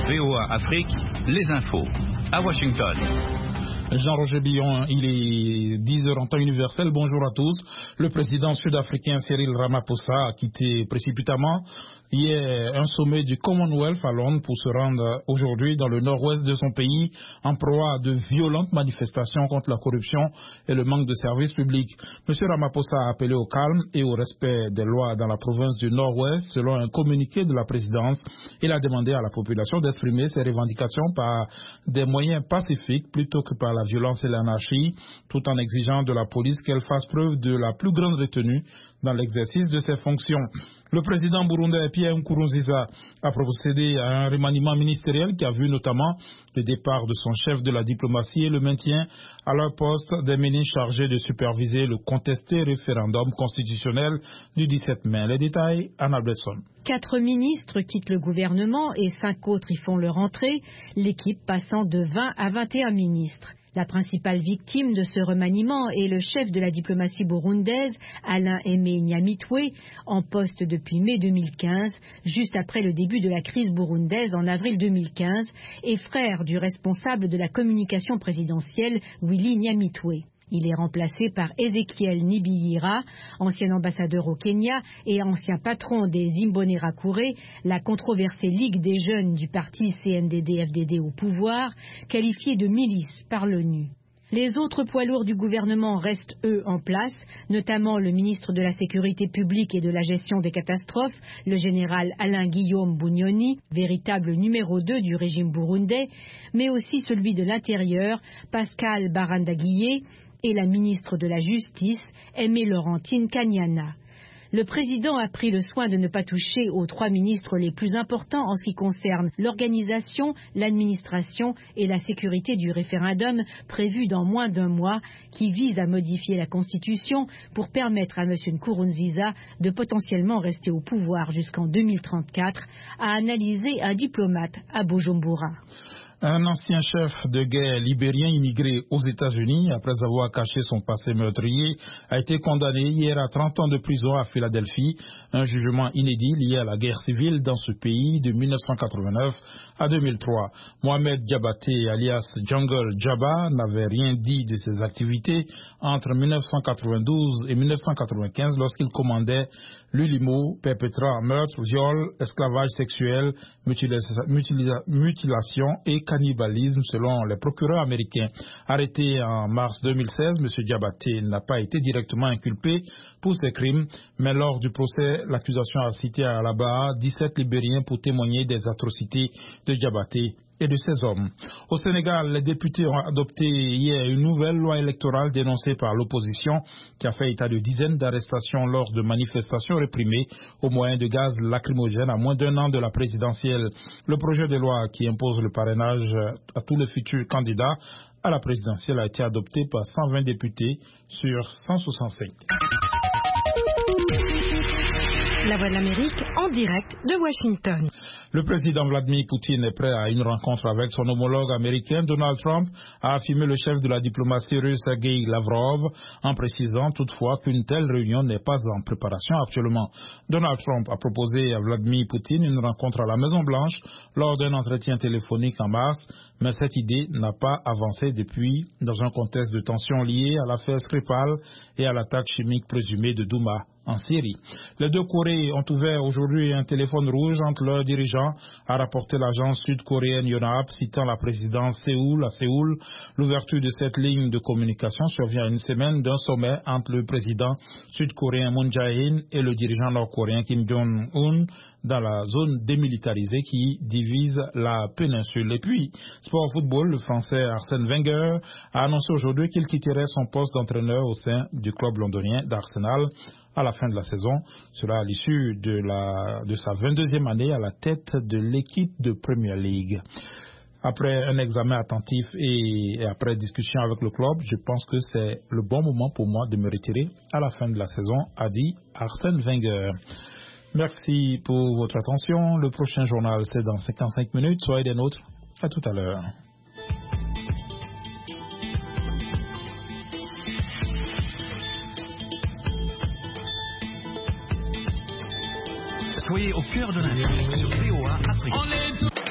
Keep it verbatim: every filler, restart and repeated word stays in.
V O A Afrique, les infos. À Washington. Jean-Roger Billon, il est dix heures en temps universel. Bonjour à tous. Le président sud-africain Cyril Ramaphosa a quitté précipitamment hier un sommet du Commonwealth à Londres pour se rendre aujourd'hui dans le nord-ouest de son pays en proie à de violentes manifestations contre la corruption et le manque de services publics. M. Ramaphosa a appelé au calme et au respect des lois dans la province du nord-ouest selon un communiqué de la présidence. Il a demandé à la population d'exprimer ses revendications par des moyens pacifiques plutôt que par la violence et l'anarchie, tout en exigeant de la police qu'elle fasse preuve de la plus grande retenue dans l'exercice de ses fonctions. Le président burundais Pierre Nkurunziza a procédé à un remaniement ministériel qui a vu notamment le départ de son chef de la diplomatie et le maintien à leur poste des ministres chargés de superviser le contesté référendum constitutionnel du dix-sept mai. Les détails, Anna Besson. Quatre ministres quittent le gouvernement et cinq autres y font leur entrée, l'équipe passant de vingt à vingt et un ministres. La principale victime de ce remaniement est le chef de la diplomatie burundaise, Alain Aimé Nyamitwe, en poste depuis mai deux mille quinze, juste après le début de la crise burundaise en avril deux mille quinze, et frère du responsable de la communication présidentielle, Willy Nyamitwe. Il est remplacé par Ezekiel Nibiyira, ancien ambassadeur au Kenya et ancien patron des Imbonerakure, la controversée Ligue des jeunes du parti C N D D F D D au pouvoir, qualifiée de milice par l'ONU. Les autres poids lourds du gouvernement restent, eux, en place, notamment le ministre de la Sécurité publique et de la gestion des catastrophes, le général Alain-Guillaume Bunyoni, véritable numéro deux du régime burundais, mais aussi celui de l'Intérieur, Pascal Barandaguié, et la ministre de la Justice, Aimée Laurentine Kanyana. Le président a pris le soin de ne pas toucher aux trois ministres les plus importants en ce qui concerne l'organisation, l'administration et la sécurité du référendum prévu dans moins d'un mois qui vise à modifier la Constitution pour permettre à M. Nkurunziza de potentiellement rester au pouvoir jusqu'en deux mille trente-quatre, a analysé un diplomate à Bujumbura. Un ancien chef de guerre libérien immigré aux États-Unis, après avoir caché son passé meurtrier, a été condamné hier à trente ans de prison à Philadelphie, un jugement inédit lié à la guerre civile dans ce pays de mille neuf cent quatre-vingt-neuf à deux mille trois. Mohamed Diabaté, alias Jungle Jabba, n'avait rien dit de ses activités entre mille neuf cent quatre-vingt-douze et mille neuf cent quatre-vingt-quinze lorsqu'il commandait l'U L I M O, perpétrant meurtre, viol, esclavage sexuel, mutilisa- mutilisa- mutilation et cannibalisme selon les procureurs américains. Arrêté en mars deux mille seize, M. Diabaté n'a pas été directement inculpé pour ces crimes, mais lors du procès, l'accusation a cité à la barre dix-sept Libériens pour témoigner des atrocités de Diabaté et de ses hommes. Au Sénégal, les députés ont adopté hier une nouvelle loi électorale dénoncée par l'opposition qui a fait état de dizaines d'arrestations lors de manifestations réprimées au moyen de gaz lacrymogène à moins d'un an de la présidentielle. Le projet de loi qui impose le parrainage à tous les futurs candidats à la présidentielle a été adopté par cent vingt députés sur cent soixante-cinq. La Voix de l'Amérique en direct de Washington. Le président Vladimir Poutine est prêt à une rencontre avec son homologue américain Donald Trump, a affirmé le chef de la diplomatie russe Sergei Lavrov, en précisant toutefois qu'une telle réunion n'est pas en préparation actuellement. Donald Trump a proposé à Vladimir Poutine une rencontre à la Maison-Blanche lors d'un entretien téléphonique en mars, mais cette idée n'a pas avancé depuis, dans un contexte de tensions liées à l'affaire Skripal et à l'attaque chimique présumée de Douma en Syrie. Les deux Corées ont ouvert aujourd'hui un téléphone rouge entre leurs dirigeants, a rapporté l'agence sud-coréenne Yonhap, citant la présidence Séoul à Séoul. L'ouverture de cette ligne de communication survient à une semaine d'un sommet entre le président sud-coréen Moon Jae-in et le dirigeant nord-coréen Kim Jong-un dans la zone démilitarisée qui divise la péninsule. Et puis, sport football, le français Arsène Wenger a annoncé aujourd'hui qu'il quitterait son poste d'entraîneur au sein du club londonien d'Arsenal à la fin de la saison. Cela à l'issue de, la, de sa vingt-deuxième année à la tête de l'équipe de Premier League. Après un examen attentif et, et après discussion avec le club, je pense que c'est le bon moment pour moi de me retirer à la fin de la saison, a dit Arsène Wenger. Merci pour votre attention. Le prochain journal, c'est dans cinquante-cinq minutes. Soyez des nôtres. À tout à l'heure. Soyez au cœur de l'info sur V O A Afrique.